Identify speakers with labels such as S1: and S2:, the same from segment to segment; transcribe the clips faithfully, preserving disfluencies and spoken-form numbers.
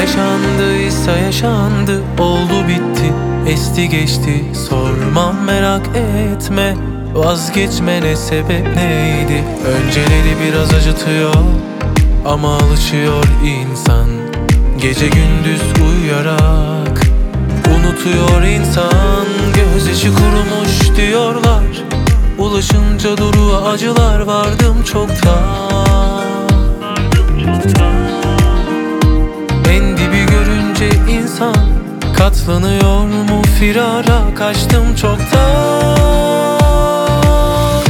S1: yaşandıysa yaşandı, oldu bitti, esti geçti. Sormam, merak etme, vazgeçmene sebep neydi? Önceleri biraz acıtıyor ama alışıyor insan. Gece gündüz uyuyarak unutuyor insan. Gözyaşı kurumuş diyorlar, ulaşınca duruğa acılar. Vardım çoktan, en dibi görünce insan katlanıyor mu firara? Kaçtım çoktan.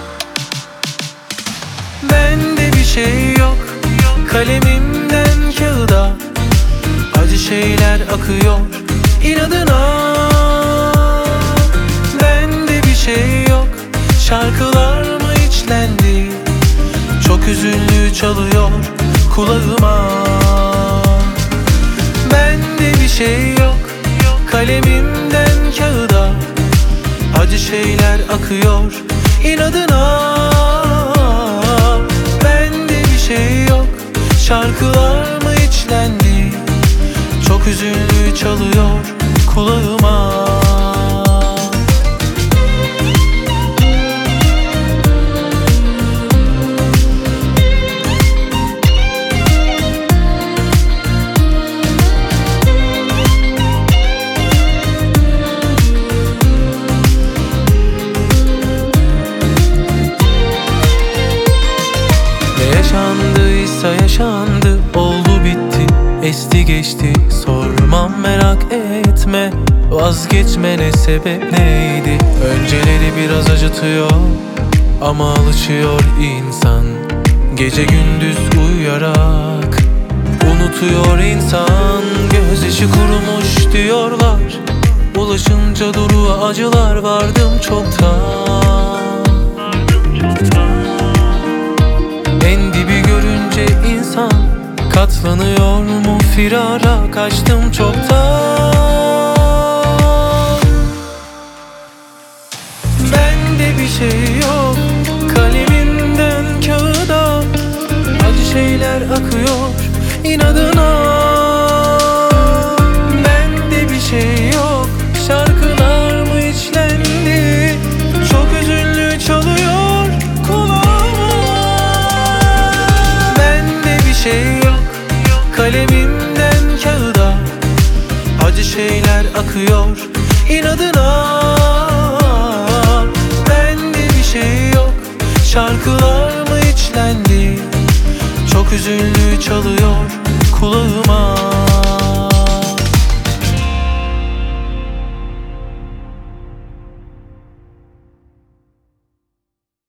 S1: Bende bir şey yok, kalemimden kağıda acı şeyler akıyor inadına. Bende bir şey yok, şarkılar mı içlendi? Çok üzüldü çalıyor kulağıma. Bende bir şey yok, kalemimden kağıda acı şeyler akıyor inadına. Bende bir şey yok, şarkılar mı içlendi? Çok üzüldü çalıyor kulağıma. Yaşandıysa yaşandı, oldu bitti, esti geçti. Sormam, merak etme, vazgeçmene sebep neydi? Önceleri biraz acıtıyor ama alışıyor insan. Gece gündüz uyuyarak unutuyor insan. Gözyaşı kurumuş diyorlar, ulaşınca duruğa acılar. Vardım çoktan, en dibi görünce insan katlanıyor mu firara? Kaçtım çoktan. Bende bir şey yok, kalemimden kağıda acı şeyler akıyor inadına. Bende bir şey yok, şarkılar mı içlendi? Çok üzüldü çalıyor kulağıma. Bende bir şey yok, kalemimden kağıda acı şeyler akıyor inadına. Bende bir şey yok, şarkılar mı içlendi? Çok üzüldü çalıyor kulağıma.